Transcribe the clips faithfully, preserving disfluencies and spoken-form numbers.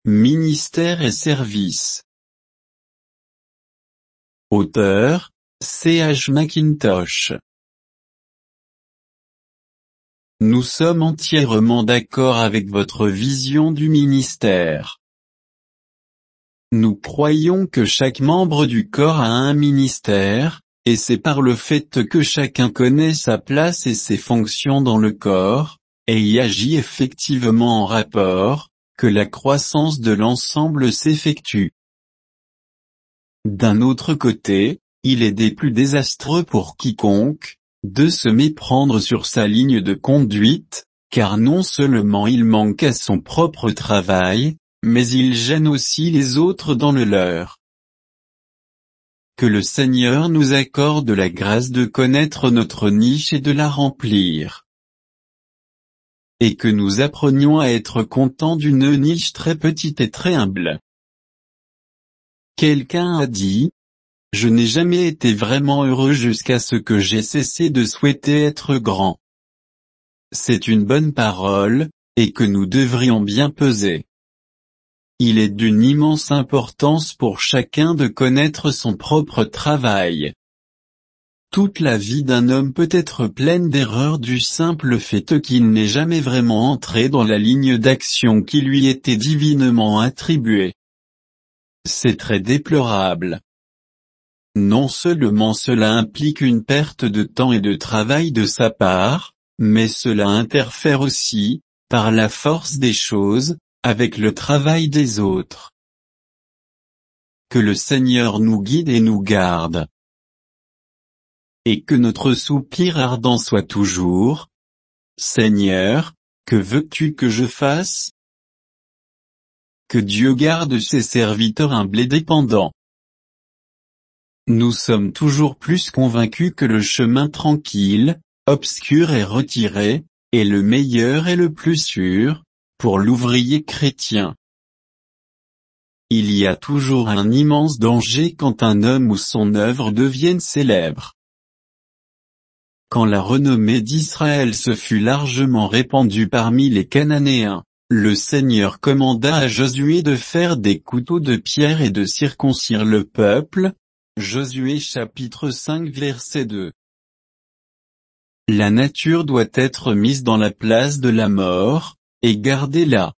Ministère et service. Auteur, C H Mackintosh. Nous sommes entièrement d'accord avec votre vision du ministère. Nous croyons que chaque membre du corps a un ministère, et c'est par le fait que chacun connaît sa place et ses fonctions dans le corps, et y agit effectivement en rapport, que la croissance de l'ensemble s'effectue. D'un autre côté, il est des plus désastreux pour quiconque, de se méprendre sur sa ligne de conduite, car non seulement il manque à son propre travail, mais il gêne aussi les autres dans le leur. Que le Seigneur nous accorde la grâce de connaître notre niche et de la remplir. Et que nous apprenions à être contents d'une niche très petite et très humble. Quelqu'un a dit, « Je n'ai jamais été vraiment heureux jusqu'à ce que j'ai cessé de souhaiter être grand. » C'est une bonne parole, et que nous devrions bien peser. Il est d'une immense importance pour chacun de connaître son propre travail. Toute la vie d'un homme peut être pleine d'erreurs du simple fait qu'il n'est jamais vraiment entré dans la ligne d'action qui lui était divinement attribuée. C'est très déplorable. Non seulement cela implique une perte de temps et de travail de sa part, mais cela interfère aussi, par la force des choses, avec le travail des autres. Que le Seigneur nous guide et nous garde. Et que notre soupir ardent soit toujours, « Seigneur, que veux-tu que je fasse ?» Que Dieu garde ses serviteurs humbles et dépendants. Nous sommes toujours plus convaincus que le chemin tranquille, obscur et retiré, est le meilleur et le plus sûr, pour l'ouvrier chrétien. Il y a toujours un immense danger quand un homme ou son œuvre deviennent célèbres. Quand la renommée d'Israël se fut largement répandue parmi les Cananéens, le Seigneur commanda à Josué de faire des couteaux de pierre et de circoncire le peuple. Josué chapitre cinq verset deux. La nature doit être mise dans la place de la mort, et gardée là.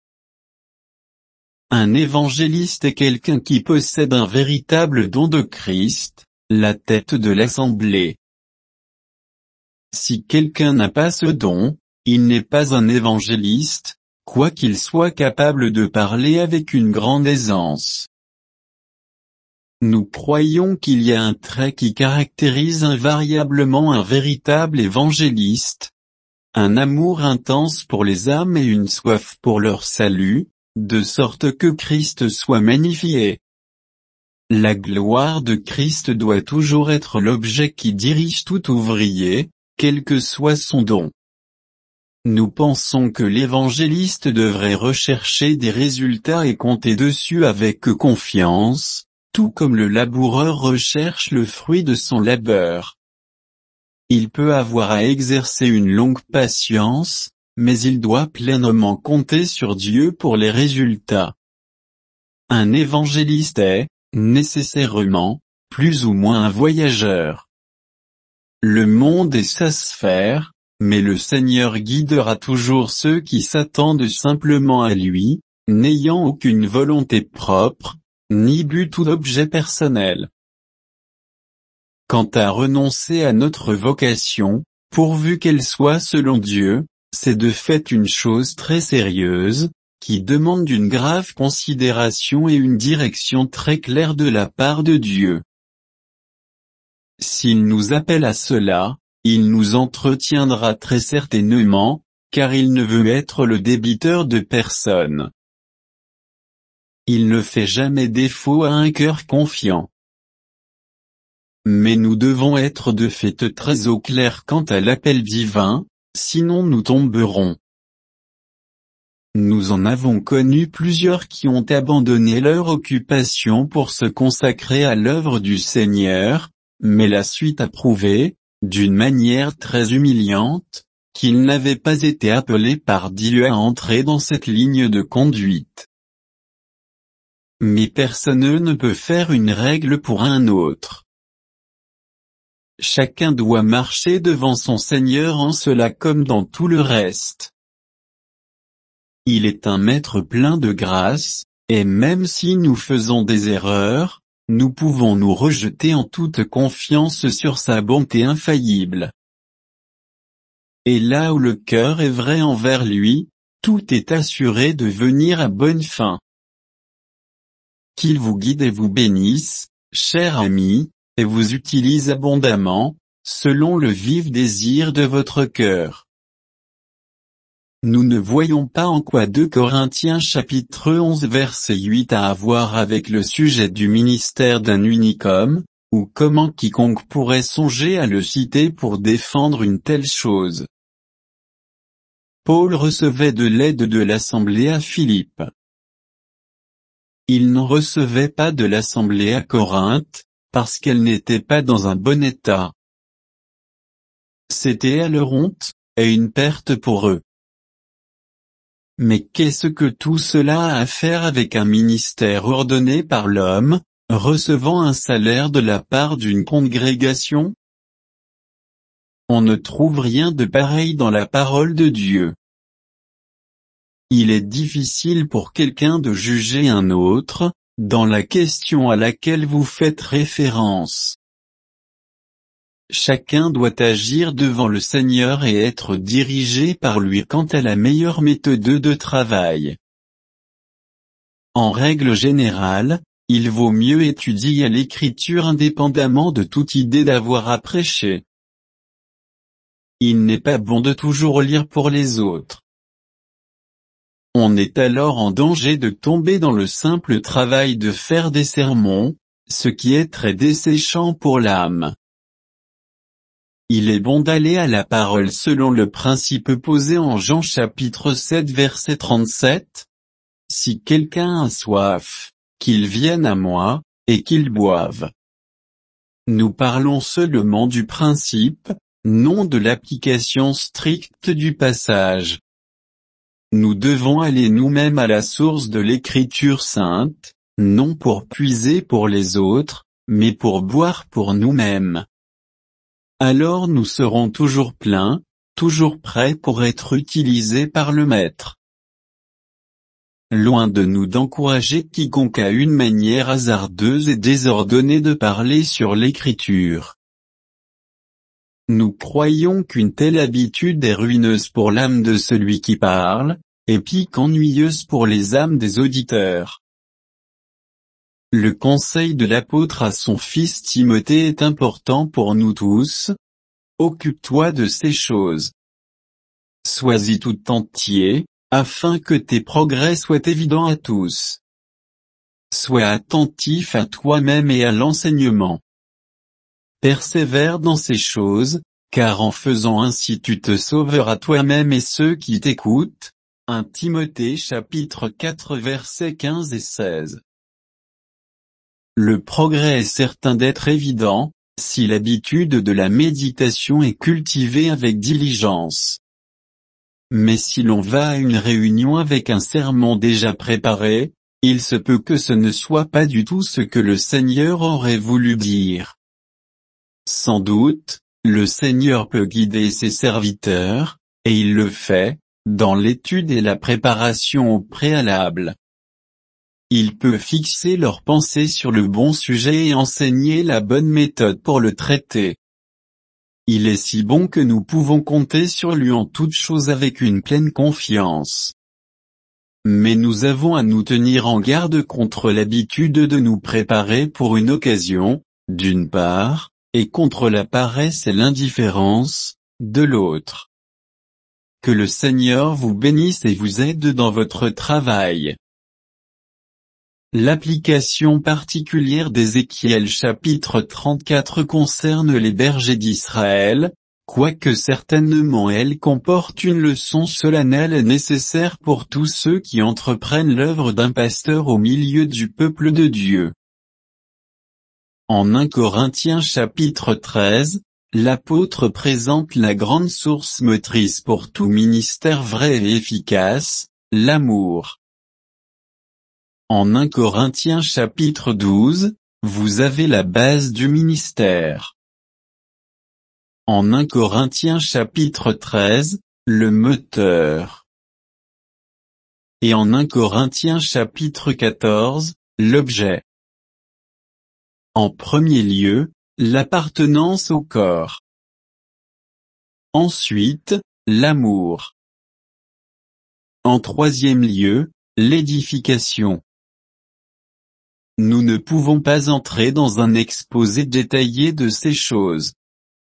Un évangéliste est quelqu'un qui possède un véritable don de Christ, la tête de l'assemblée. Si quelqu'un n'a pas ce don, il n'est pas un évangéliste, quoiqu'il soit capable de parler avec une grande aisance. Nous croyons qu'il y a un trait qui caractérise invariablement un véritable évangéliste, un amour intense pour les âmes et une soif pour leur salut, de sorte que Christ soit magnifié. La gloire de Christ doit toujours être l'objet qui dirige tout ouvrier, quel que soit son don. Nous pensons que l'évangéliste devrait rechercher des résultats et compter dessus avec confiance, tout comme le laboureur recherche le fruit de son labeur. Il peut avoir à exercer une longue patience, mais il doit pleinement compter sur Dieu pour les résultats. Un évangéliste est, nécessairement, plus ou moins un voyageur. Le monde est sa sphère, mais le Seigneur guidera toujours ceux qui s'attendent simplement à lui, n'ayant aucune volonté propre, ni but ou objet personnel. Quant à renoncer à notre vocation, pourvu qu'elle soit selon Dieu, c'est de fait une chose très sérieuse, qui demande une grave considération et une direction très claire de la part de Dieu. S'il nous appelle à cela, il nous entretiendra très certainement, car il ne veut être le débiteur de personne. Il ne fait jamais défaut à un cœur confiant. Mais nous devons être de fait très au clair quant à l'appel divin, sinon nous tomberons. Nous en avons connu plusieurs qui ont abandonné leur occupation pour se consacrer à l'œuvre du Seigneur, mais la suite a prouvé, d'une manière très humiliante, qu'ils n'avaient pas été appelés par Dieu à entrer dans cette ligne de conduite. mais personne ne peut faire une règle pour un autre. Chacun doit marcher devant son Seigneur en cela comme dans tout le reste. Il est un maître plein de grâce, et même si nous faisons des erreurs, nous pouvons nous rejeter en toute confiance sur sa bonté infaillible. Et là où le cœur est vrai envers lui, tout est assuré de venir à bonne fin. Qu'il vous guide et vous bénisse, cher ami, et vous utilise abondamment, selon le vif désir de votre cœur. Nous ne voyons pas en quoi deux Corinthiens chapitre onze verset huit a à voir avec le sujet du ministère d'un unique homme, ou comment quiconque pourrait songer à le citer pour défendre une telle chose. Paul recevait de l'aide de l'assemblée à Philippe. Il n'en recevait pas de l'assemblée à Corinthe, parce qu'elle n'était pas dans un bon état. C'était à leur honte, et une perte pour eux. Mais qu'est-ce que tout cela a à faire avec un ministère ordonné par l'homme, recevant un salaire de la part d'une congrégation? On ne trouve rien de pareil dans la parole de Dieu. Il est difficile pour quelqu'un de juger un autre, dans la question à laquelle vous faites référence. Chacun doit agir devant le Seigneur et être dirigé par lui quant à la meilleure méthode de travail. En règle générale, il vaut mieux étudier l'Écriture indépendamment de toute idée d'avoir à prêcher. Il n'est pas bon de toujours lire pour les autres. On est alors en danger de tomber dans le simple travail de faire des sermons, ce qui est très desséchant pour l'âme. Il est bon d'aller à la parole selon le principe posé en Jean chapitre sept verset trente-sept. Si quelqu'un a soif, qu'il vienne à moi, et qu'il boive. Nous parlons seulement du principe, non de l'application stricte du passage. Nous devons aller nous-mêmes à la source de l'Écriture sainte, non pour puiser pour les autres, mais pour boire pour nous-mêmes. Alors nous serons toujours pleins, toujours prêts pour être utilisés par le Maître. Loin de nous d'encourager quiconque à une manière hasardeuse et désordonnée de parler sur l'Écriture. Nous croyons qu'une telle habitude est ruineuse pour l'âme de celui qui parle, et pis qu'ennuyeuse pour les âmes des auditeurs. Le conseil de l'apôtre à son fils Timothée est important pour nous tous. Occupe-toi de ces choses. Sois-y tout entier, afin que tes progrès soient évidents à tous. Sois attentif à toi-même et à l'enseignement. Persévère dans ces choses, car en faisant ainsi tu te sauveras toi-même et ceux qui t'écoutent. un Timothée chapitre quatre versets quinze et seize. Le progrès est certain d'être évident, si l'habitude de la méditation est cultivée avec diligence. Mais si l'on va à une réunion avec un sermon déjà préparé, il se peut que ce ne soit pas du tout ce que le Seigneur aurait voulu dire. Sans doute, le Seigneur peut guider ses serviteurs, et il le fait, dans l'étude et la préparation au préalable. Il peut fixer leurs pensées sur le bon sujet et enseigner la bonne méthode pour le traiter. Il est si bon que nous pouvons compter sur lui en toutes choses avec une pleine confiance. Mais nous avons à nous tenir en garde contre l'habitude de nous préparer pour une occasion, d'une part, et contre la paresse et l'indifférence, de l'autre. Que le Seigneur vous bénisse et vous aide dans votre travail. L'application particulière d'Ézéchiel chapitre trente-quatre concerne les bergers d'Israël, quoique certainement elle comporte une leçon solennelle et nécessaire pour tous ceux qui entreprennent l'œuvre d'un pasteur au milieu du peuple de Dieu. En un Corinthiens chapitre treize, l'apôtre présente la grande source motrice pour tout ministère vrai et efficace, l'amour. En un Corinthiens chapitre douze, vous avez la base du ministère. En un Corinthiens chapitre treize, le moteur. Et en un Corinthiens chapitre quatorze, l'objet. En premier lieu, l'appartenance au corps. Ensuite, l'amour. En troisième lieu, l'édification. Nous ne pouvons pas entrer dans un exposé détaillé de ces choses.